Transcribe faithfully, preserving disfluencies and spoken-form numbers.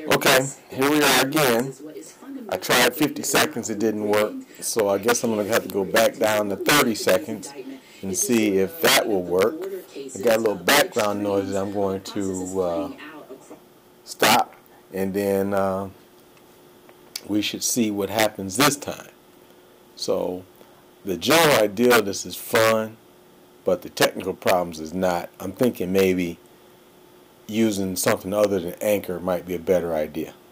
Okay, here we are again. I tried fifty seconds, it didn't work, so I guess I'm going to have to go back down to thirty seconds and see if that will work. I got a little background noise that I'm going to uh, stop, and then uh, we should see what happens this time. So the general idea of this is fun, but the technical problems is not. I'm thinking maybe using something other than Anchor might be a better idea.